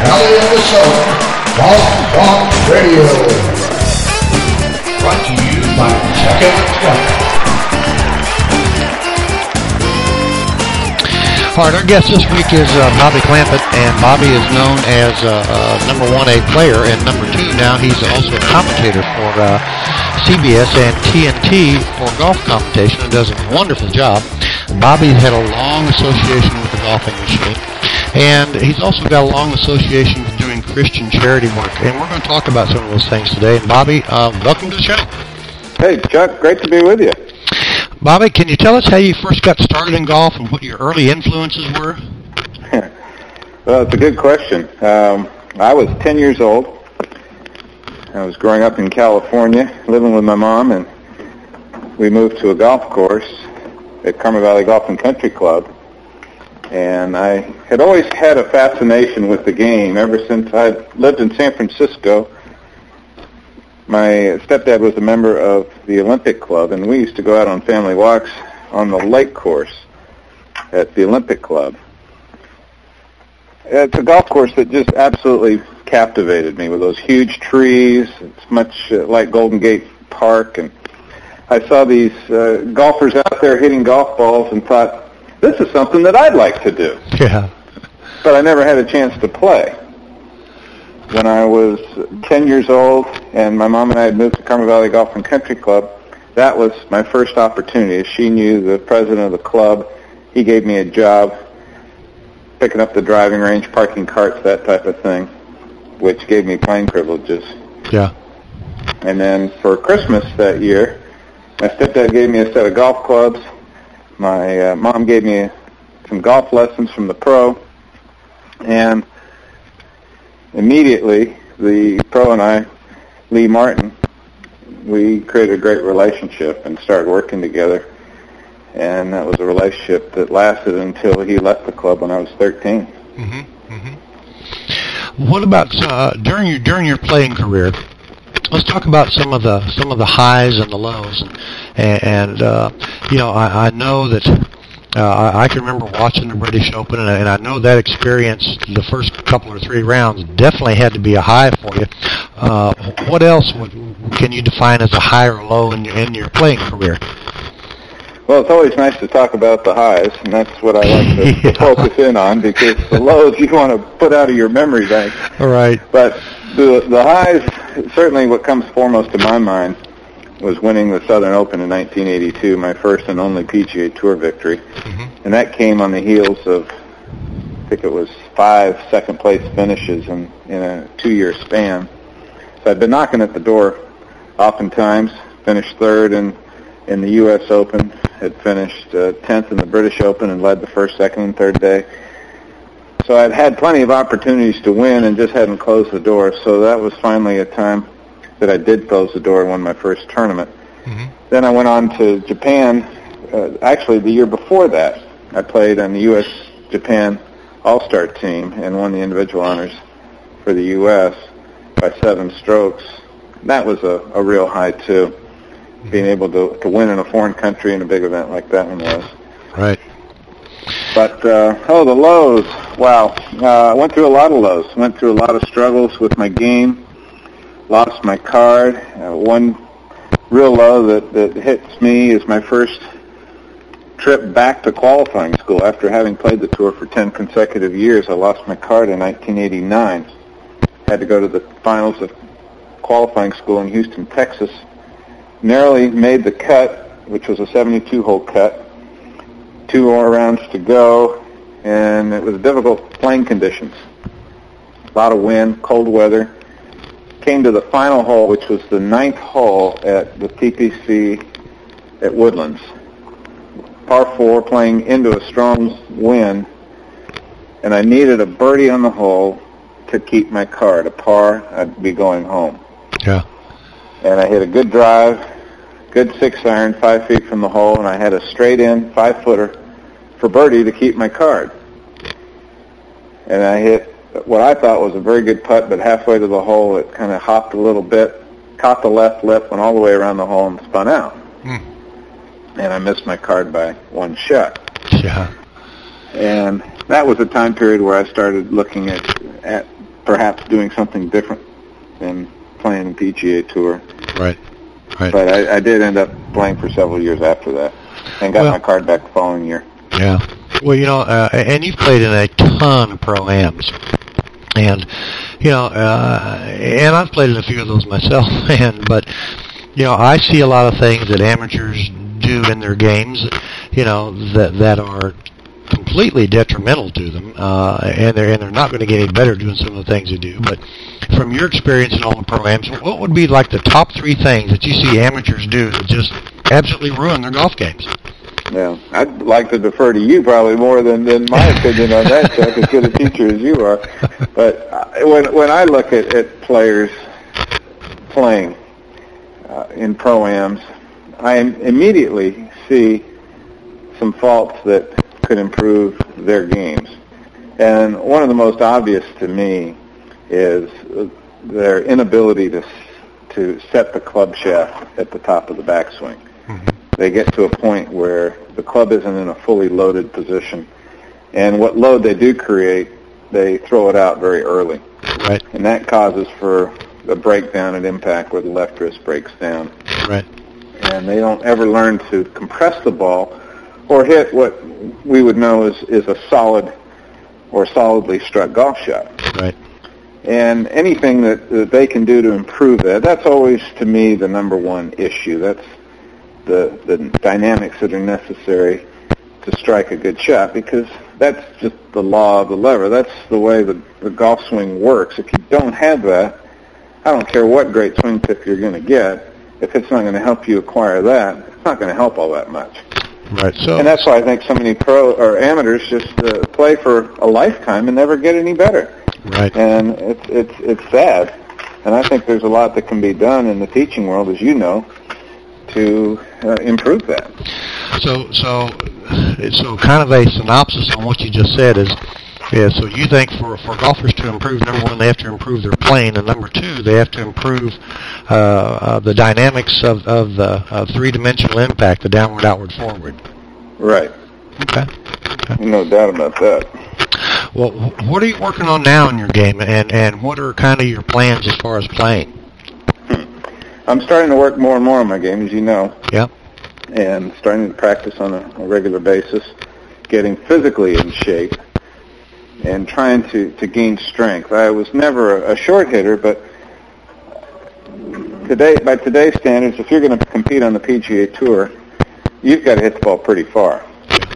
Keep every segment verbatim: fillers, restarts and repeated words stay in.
Valley of the Sun, Golf Talk Radio. Brought to you by Check It Out. All right, our guest this week is uh, Bobby Clampett, and Bobby is known as uh, uh, number one A player, and number two now he's also a commentator for uh, C B S and T N T for golf commentation and does a wonderful job. Bobby's had a long association with the golfing machine, and he's also got a long association with doing Christian charity work, and we're going to talk about some of those things today. And Bobby, uh, welcome to the show. Hey, Chuck, great to be with you. Bobby, can you tell us how you first got started in golf and what your early influences were? Well, it's a good question. Um, I was ten years old. I was growing up in California, living with my mom, and we moved to a golf course at Carmel Valley Golf and Country Club. And I had always had a fascination with the game ever since I lived in San Francisco. My stepdad was a member of the Olympic Club, and we used to go out on family walks on the lake course at the Olympic Club. It's a golf course that just absolutely captivated me with those huge trees. It's much uh, like Golden Gate Park, and I saw these uh, golfers out there hitting golf balls and thought, this is something that I'd like to do. Yeah. But I never had a chance to play. When I was ten years old and my mom and I had moved to Carmel Valley Golf and Country Club, that was my first opportunity. She knew the president of the club. He gave me a job picking up the driving range, parking carts, that type of thing, which gave me playing privileges. Yeah. And then for Christmas that year, my stepdad gave me a set of golf clubs. My uh, mom gave me some golf lessons from the pro, and immediately, the pro and I, Lee Martin, we created a great relationship and started working together. And that was a relationship that lasted until he left the club when I was thirteen. Mm-hmm. Mm-hmm. What about uh, during your during your playing career? Let's talk about some of the some of the highs and the lows. And, and uh, you know, I, I know that. Uh, I, I can remember watching the British Open, and, and I know that experience, the first couple or three rounds, definitely had to be a high for you. Uh, what else would, can you define as a high or low in your, in your playing career? Well, it's always nice to talk about the highs, and that's what I like to, yeah. to focus in on, because the lows you want to put out of your memory bank. All right. But the, the highs, certainly what comes foremost to my mind was winning the Southern Open in nineteen eighty-two, my first and only P G A Tour victory. Mm-hmm. And that came on the heels of, I think it was five second-place finishes in, in a two-year span. So I'd been knocking at the door oftentimes, finished third in, in the U S Open, had finished uh, tenth in the British Open and led the first, second, and third day. So I'd had plenty of opportunities to win and just hadn't closed the door. So that was finally a time that I did close the door and won my first tournament. Mm-hmm. Then I went on to Japan. Uh, actually, the year before that, I played on the U S Japan All-Star team and won the individual honors for the U S by seven strokes. That was a, a real high, too, mm-hmm. being able to, to win in a foreign country in a big event like that one was. Right. But, uh, oh, the lows. Wow. Uh, I went through a lot of lows. Went through a lot of struggles with my game. Lost my card. Uh, one real low that, that hits me is my first trip back to qualifying school. After having played the tour for ten consecutive years, I lost my card in nineteen eighty-nine. Had to go to the finals of qualifying school in Houston, Texas. Narrowly made the cut, which was a seventy-two hole cut. Two more rounds to go, and it was difficult playing conditions. A lot of wind, cold weather. Came to the final hole, which was the ninth hole at the T P C at Woodlands. Par four, playing into a strong wind, and I needed a birdie on the hole to keep my card. A par, I'd be going home. Yeah. And I hit a good drive, good six iron, five feet from the hole, and I had a straight in five footer for birdie to keep my card. And I hit what I thought was a very good putt, but halfway to the hole, it kind of hopped a little bit, caught the left lip, went all the way around the hole, and spun out. Hmm. And I missed my card by one shot. Yeah. And that was a time period where I started looking at, at perhaps doing something different than playing the P G A Tour. Right. Right. But I, I did end up playing for several years after that, and got well, my card back the following year. Yeah. Well, you know, uh, and you've played in a ton of pro-ams. And, you know, uh, and I've played in a few of those myself, and but, you know, I see a lot of things that amateurs do in their games, you know, that that are completely detrimental to them, uh, and they're and they're not going to get any better doing some of the things they do. But from your experience in all the pro-ams, what would be like the top three things that you see amateurs do that just absolutely ruin their golf games? Yeah, I'd like to defer to you probably more than, than my opinion on that, Chuck, as good a teacher as you are. But when when I look at, at players playing uh, in pro-ams, I immediately see some faults that could improve their games. And one of the most obvious to me is their inability to to set the club shaft at the top of the backswing. Mm-hmm. They get to a point where the club isn't in a fully loaded position, and what load they do create, they throw it out very early. Right. And that causes for a breakdown at impact where the left wrist breaks down. Right. And they don't ever learn to compress the ball or hit what we would know is, is a solid or solidly struck golf shot. Right. And anything that, that they can do to improve that, that's always, to me, the number one issue. That's the the dynamics that are necessary to strike a good shot, because that's just the law of the lever. That's the way the, the golf swing works. If you don't have that, I don't care what great swing tip you're going to get, if it's not going to help you acquire that, it's not going to help all that much. Right. So, and that's why I think so many pro or amateurs just uh, play for a lifetime and never get any better. Right. And it's it's it's sad. And I think there's a lot that can be done in the teaching world, as you know, to uh, improve that. So, so, so, kind of a synopsis on what you just said is, yeah. So you think for for golfers to improve, number one, they have to improve their playing, and number two, they have to improve uh, uh, the dynamics of of the uh, three-dimensional impact, the downward, outward, forward. Right. Okay. okay. No doubt about that. Well, what are you working on now in your game, and and what are kind of your plans as far as playing? I'm starting to work more and more on my game, as you know. Yeah. And starting to practice on a, a regular basis, getting physically in shape, and trying to, to gain strength. I was never a, a short hitter, but today, by today's standards, if you're going to compete on the P G A Tour, you've got to hit the ball pretty far.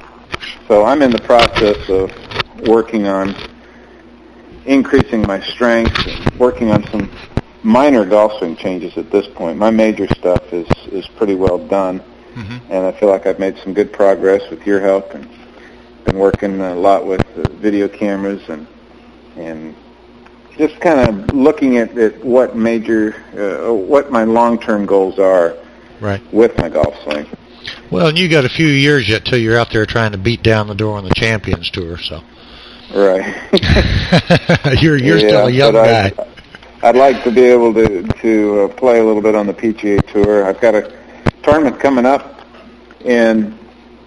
So I'm in the process of working on increasing my strength, working on some minor golf swing changes at this point. My major stuff is, is pretty well done, mm-hmm. and I feel like I've made some good progress with your help, and been working a lot with uh, video cameras and and just kind of looking at, at what major, uh, what my long-term goals are right. with my golf swing. Well, and you got a few years yet till you're out there trying to beat down the door on the Champions Tour, so. Right. you're you're yeah, still a young guy. I, I'd like to be able to to uh, play a little bit on the P G A Tour. I've got a tournament coming up in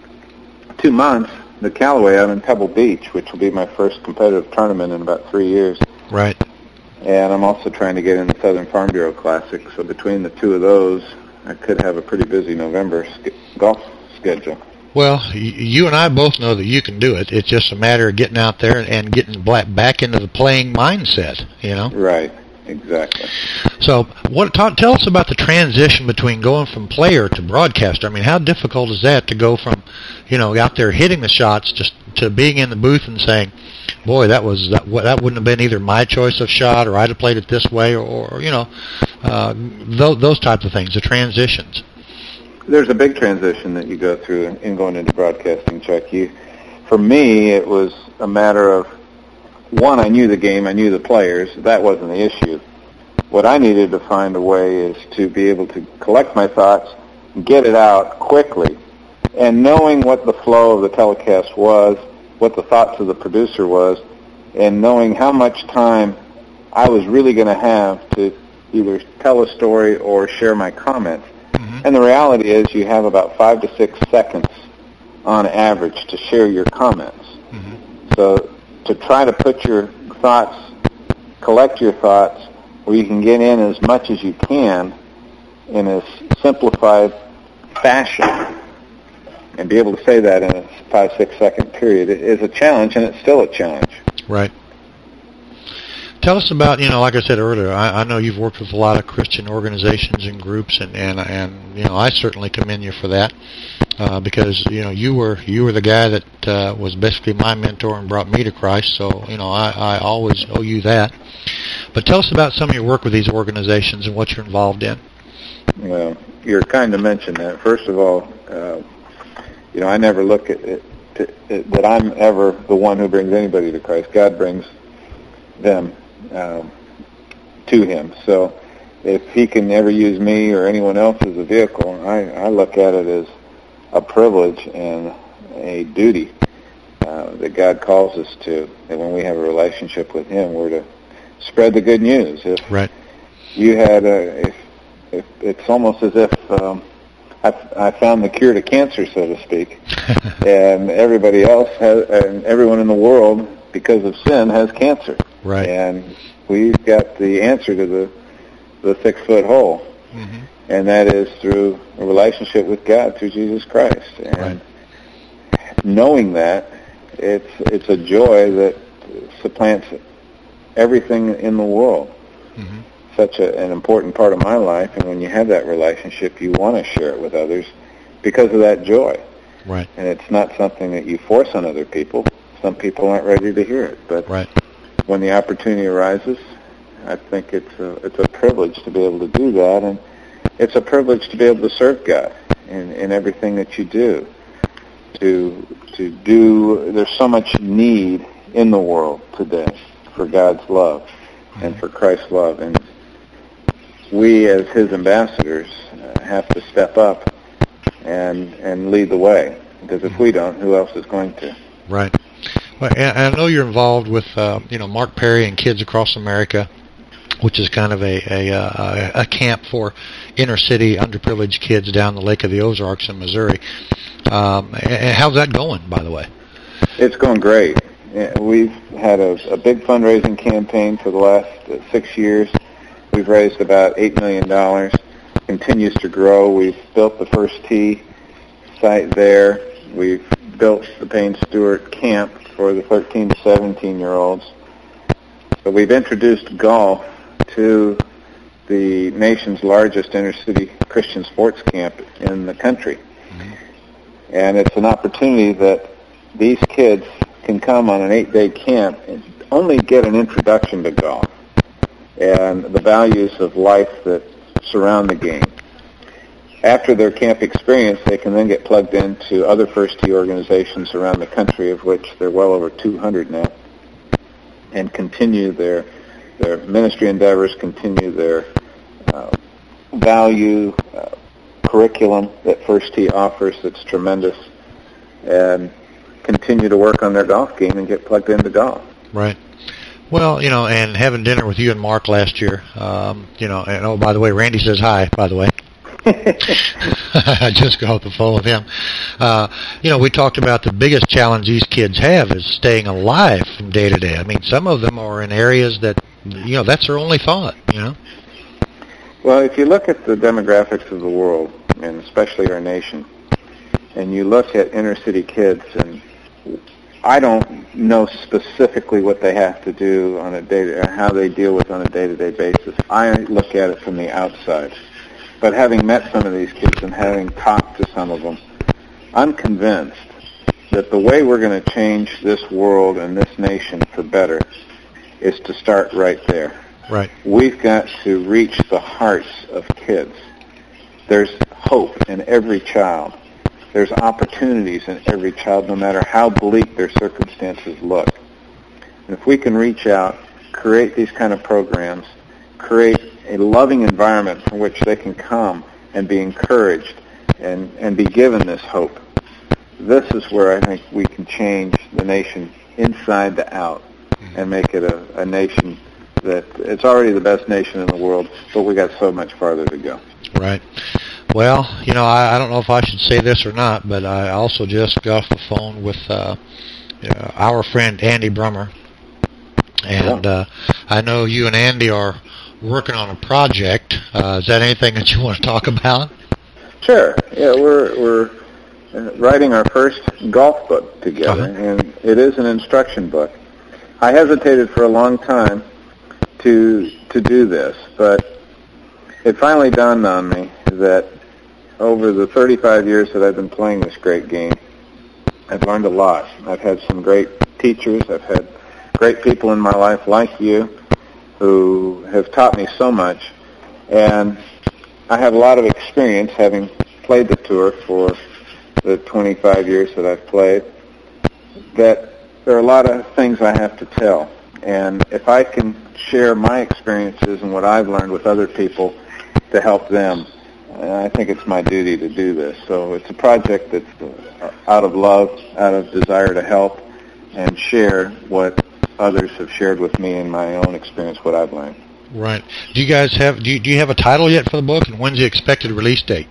two months, the Callaway out in Pebble Beach, which will be my first competitive tournament in about three years. Right. And I'm also trying to get in the Southern Farm Bureau Classic. So between the two of those, I could have a pretty busy November sk- golf schedule. Well, you and I both know that you can do it. It's just a matter of getting out there and getting back into the playing mindset, you know? Right. Exactly. So, what? Talk, tell us about the transition between going from player to broadcaster. I mean, how difficult is that to go from, you know, out there hitting the shots just to being in the booth and saying, "Boy, that was that that wouldn't have been either my choice of shot, or I'd have played it this way, or, or you know, uh, those those types of things." The transitions. There's a big transition that you go through in going into broadcasting, Chuck. You, for me, it was a matter of, one, I knew the game, I knew the players. That wasn't the issue. What I needed to find a way is to be able to collect my thoughts, get it out quickly, and knowing what the flow of the telecast was, what the thoughts of the producer was, and knowing how much time I was really going to have to either tell a story or share my comments. Mm-hmm. And the reality is you have about five to six seconds on average to share your comments. Mm-hmm. So to try to put your thoughts collect your thoughts, where you can get in as much as you can in a simplified fashion and be able to say that in a five, six second period is a challenge, and it's still a challenge. Right. Tell us about, you know, like I said earlier, I, I know you've worked with a lot of Christian organizations and groups, and, and, and you know, I certainly commend you for that, uh, because, you know, you were you were the guy that uh, was basically my mentor and brought me to Christ, so, you know, I, I always owe you that. But tell us about some of your work with these organizations and what you're involved in. Well, you're kind to mention that. First of all, uh, you know, I never look at it to, it, that I'm ever the one who brings anybody to Christ. God brings them um, to Him. So if He can ever use me or anyone else as a vehicle, I, I look at it as a privilege and a duty uh, that God calls us to. And when we have a relationship with Him, we're to spread the good news. If right. you had a, if, if it's almost as if um, I, I found the cure to cancer, so to speak, and everybody else has, and everyone in the world, because of sin, has cancer. Right. And we've got the answer to the the six foot hole, mm-hmm. and that is through a relationship with God through Jesus Christ. And right. knowing that, it's it's a joy that supplants everything in the world. Mm-hmm. Such a, an important part of my life, and when you have that relationship, you want to share it with others because of that joy. Right. And it's not something that you force on other people. Some people aren't ready to hear it, but right. when the opportunity arises, I think it's a, it's a privilege to be able to do that, and it's a privilege to be able to serve God in, in everything that you do. To to do, there's so much need in the world today for God's love and for Christ's love, and we as His ambassadors uh, have to step up and and lead the way, because if we don't, who else is going to? Right. Well, and I know you're involved with uh, you know Mark Perry and Kids Across America, which is kind of a a, a a camp for inner city underprivileged kids down the Lake of the Ozarks in Missouri. Um, and how's that going, by the way? It's going great. We've had a, a big fundraising campaign for the last uh, six years. We've raised about eight million dollars. Continues to grow. We've built the First Tee site there. We've built the Payne Stewart camp for the thirteen to seventeen-year-olds. So we've introduced golf to the nation's largest inner-city Christian sports camp in the country. Mm-hmm. And it's an opportunity that these kids can come on an eight-day camp and only get an introduction to golf and the values of life that surround the game. After their camp experience, they can then get plugged into other First Tee organizations around the country, of which there are well over two hundred now, and continue their their ministry endeavors, continue their uh, value uh, curriculum that First Tee offers that's tremendous, and continue to work on their golf game and get plugged into golf. Right. Well, you know, and having dinner with you and Mark last year, um, you know, and oh, by the way, Randy says hi, by the way. I just got off the phone with him. Uh, you know, we talked about the biggest challenge these kids have is staying alive from day to day. I mean, some of them are in areas that, you know, that's their only thought, you know. Well, if you look at the demographics of the world, and especially our nation, and you look at inner city kids, and I don't know specifically what they have to do on a day, or how they deal with on a day-to-day basis. I look at it from the outside. But having met some of these kids and having talked to some of them, I'm convinced that the way we're going to change this world and this nation for better is to start right there. Right. We've got to reach the hearts of kids. There's hope in every child. There's opportunities in every child, no matter how bleak their circumstances look. And if we can reach out, create these kind of programs, create a loving environment from which they can come and be encouraged and, and be given this hope, this is where I think we can change the nation inside to out and make it a, a nation that it's already the best nation in the world, but we got so much farther to go. Right. Well, you know, I, I don't know if I should say this or not, but I also just got off the phone with uh, uh, our friend Andy Brummer, And uh, I know you and Andy are working on a project. Uh, is that anything that you want to talk about? Sure. Yeah, we're we're writing our first golf book together, uh-huh. and it is an instruction book. I hesitated for a long time to to do this, but it finally dawned on me that over the thirty-five years that I've been playing this great game, I've learned a lot. I've had some great teachers. I've had great people in my life like you who have taught me so much, and I have a lot of experience having played the tour for the twenty-five years that I've played, that there are a lot of things I have to tell. And if I can share my experiences and what I've learned with other people to help them, I think it's my duty to do this. So it's a project that's out of love, out of desire to help and share what others have shared with me in my own experience, what I've learned. Right. Do you guys have, do you, do you have a title yet for the book, and when's the expected release date?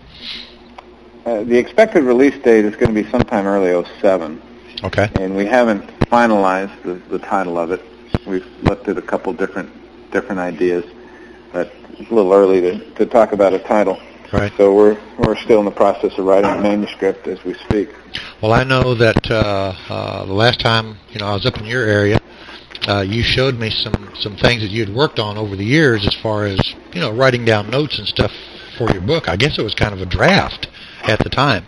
Uh, the expected release date is going to be sometime early oh seven. Okay. And we haven't finalized the, the title of it. We've looked at a couple different different ideas, but it's a little early to, to talk about a title. Right. So we're we're still in the process of writing a manuscript as we speak. Well, I know that uh, uh, the last time you know I was up in your area, uh, you showed me some, some things that you had worked on over the years as far as you know writing down notes and stuff for your book. I guess it was kind of a draft at the time,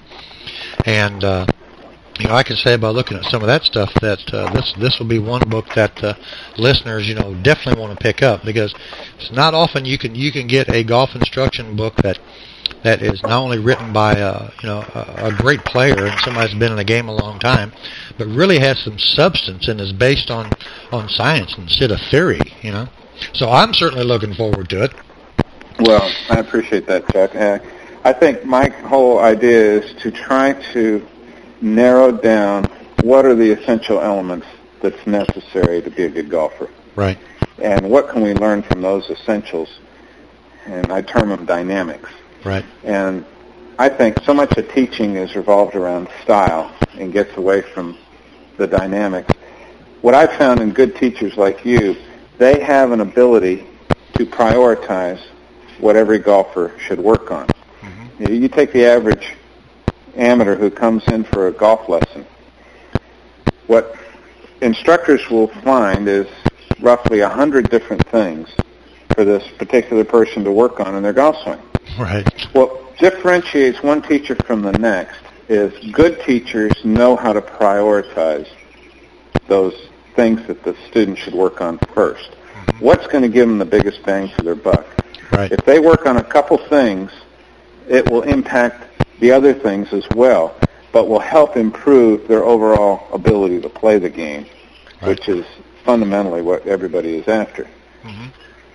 and uh, you know I can say by looking at some of that stuff that uh, this this will be one book that uh, listeners you know definitely want to pick up, because it's not often you can you can get a golf instruction book that. that is not only written by a, you know, a, a great player and somebody who's been in the game a long time, but really has some substance and is based on, on science instead of theory, you know. So I'm certainly looking forward to it. Well, I appreciate that, Chuck. Uh, I think my whole idea is to try to narrow down what are the essential elements that's necessary to be a good golfer. Right. And what can we learn from those essentials? And I term them dynamics. Right. And I think so much of teaching is revolved around style and gets away from the dynamics. What I've found in good teachers like you, they have an ability to prioritize what every golfer should work on. Mm-hmm. You take the average amateur who comes in for a golf lesson. What instructors will find is roughly a hundred different things for this particular person to work on in their golf swing. Right. What differentiates one teacher from the next is good teachers know how to prioritize those things that the student should work on first. Mm-hmm. What's going to give them the biggest bang for their buck? Right. If they work on a couple things, it will impact the other things as well, but will help improve their overall ability to play the game, right. Which is fundamentally what everybody is after. Mm-hmm.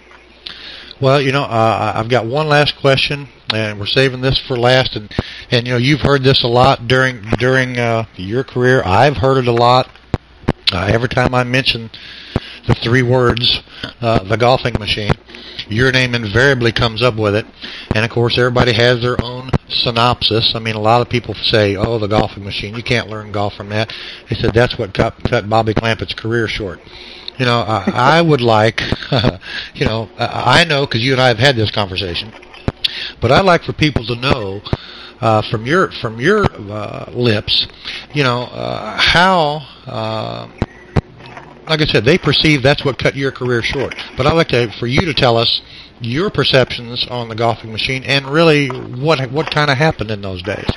Well, you know, uh, I've got one last question, and we're saving this for last. And, and you know, you've heard this a lot during during uh, your career. I've heard it a lot. Uh, every time I mention the three words, uh, the golfing machine, your name invariably comes up with it. And, of course, everybody has their own synopsis. I mean, a lot of people say, oh, the golfing machine, you can't learn golf from that. They said that's what cut, cut Bobby Clampett's career short. You know, I, I would like, you know, I know because you and I have had this conversation, but I'd like for people to know uh, from your from your uh, lips, you know, uh, how, uh, like I said, they perceive that's what cut your career short. But I'd like to, for you to tell us your perceptions on the golfing machine and really what what kind of happened in those days.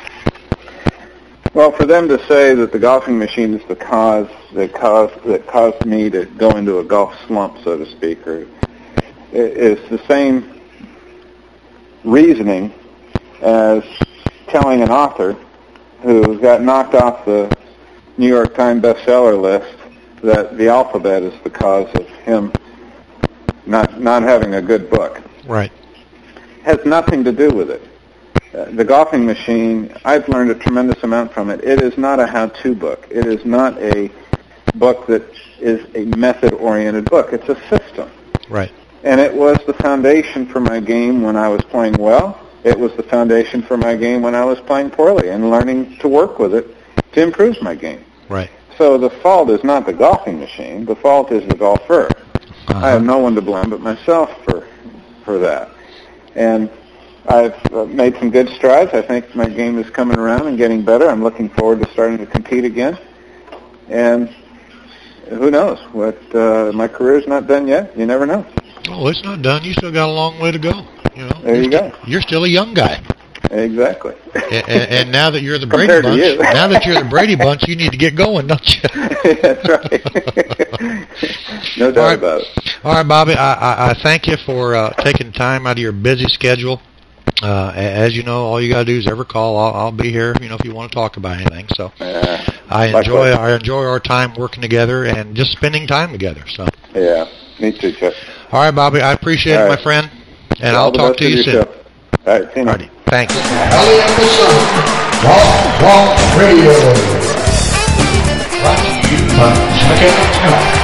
Well, for them to say that the golfing machine is the cause that caused that caused me to go into a golf slump, so to speak, or it's the same reasoning as telling an author who got knocked off the New York Times bestseller list that the alphabet is the cause of him not not having a good book. Right. Has nothing to do with it. Uh, the golfing machine, I've learned a tremendous amount from it. It is not a how-to book. It is not a book that is a method-oriented book. It's a system. Right. And it was the foundation for my game when I was playing well. It was the foundation for my game when I was playing poorly and learning to work with it to improve my game. Right. So the fault is not the golfing machine. The fault is the golfer. I have no one to blame but myself for for that. And I've uh, made some good strides. I think my game is coming around and getting better. I'm looking forward to starting to compete again. And who knows? What uh, my career's not done yet. You never know. Oh, it's not done. You still got a long way to go. You know. There you go. You're still a young guy. Exactly. and, and now that you're the Brady Compared Bunch, to you. now that you're the Brady Bunch, you need to get going, don't you? That's right. No doubt All right. about it. All right, Bobby. I, I, I thank you for uh, taking time out of your busy schedule. Uh, as you know, all you gotta do is ever call. I'll, I'll be here. You know, if you want to talk about anything. So Uh, I enjoy likewise. I enjoy our time working together and just spending time together. So Yeah, me too, Chuck. all right, Bobby. I appreciate All it, right. my friend. And All I'll the talk best to of you your soon. show. All right, see you now. Alrighty. Thanks. Ellie and the Sun. Talk Talk Radio. Brought to you by Chuck and Chuck.